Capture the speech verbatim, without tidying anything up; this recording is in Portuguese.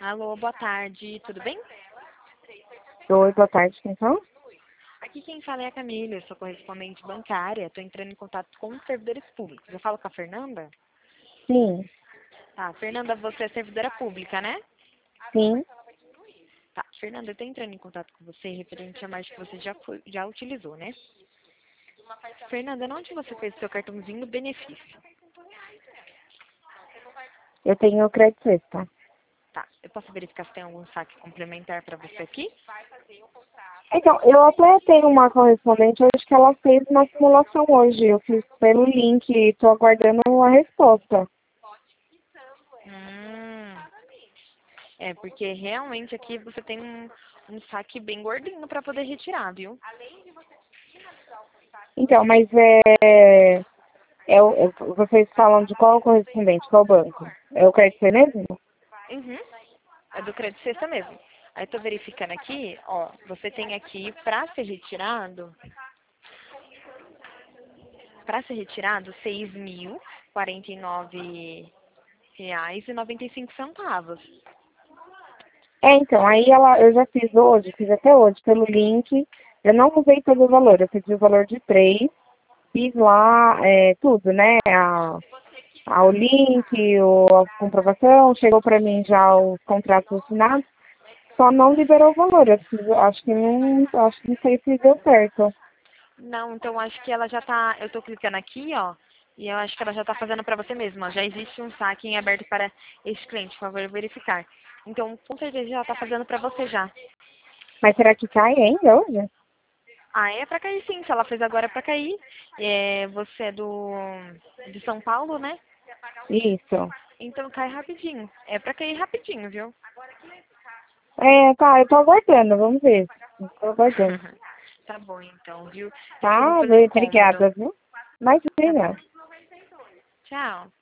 Alô, boa tarde, tudo bem? Oi, boa tarde, quem fala? Aqui quem fala é a Camila, eu sou correspondente bancária, estou entrando em contato com os servidores públicos. Eu falo com a Fernanda? Sim, Tá, Fernanda, você é servidora pública, né? sim. Tá, Fernanda, eu estou entrando em contato com você referente a mais que você já, foi, já utilizou, né? Fernanda, onde você fez o seu cartãozinho benefício? Eu tenho crédito sexta. Tá, eu posso verificar se tem algum saque complementar para você aqui? Então, eu até tenho uma correspondente hoje que ela fez uma simulação hoje. Eu fiz pelo link e estou aguardando a resposta. Hum, é, porque realmente aqui você tem um, um saque bem gordinho para poder retirar, viu? Então, mas é, é, o- é- vocês falam de qual correspondente, qual banco? É o crédito Sexta mesmo? Uhum. É do crédito sexta mesmo. Aí tô verificando aqui, ó, você tem aqui para ser retirado, para ser retirado seis mil quarenta e nove reais e noventa e cinco centavos. É, então, aí ela, eu já fiz hoje, fiz até hoje pelo link. Eu não usei todo o valor, eu pedi o valor de três, fiz lá é, tudo, né? A, ao link, o, a comprovação, chegou para mim já os contratos assinados, só não liberou o valor. Eu preciso, acho que não, acho que não sei se deu certo. Não, então acho que ela já tá, eu tô clicando aqui, ó, e eu acho que ela já tá fazendo para você mesma. Já existe um saque em aberto para este cliente, por favor, verificar. Então, com certeza ela tá fazendo para você já. Mas será que cai ainda hoje? Ah, é para cair sim, se ela fez agora é para cair. É, você é do de São Paulo, né? Isso. Então cai rapidinho. É para cair rapidinho, viu? É, tá, eu tô aguardando, vamos ver. Tô aguardando. Tá bom então, viu? Desculpa Tá, pelo incômodo. obrigada, viu? Tá Imagina. bom. Tchau.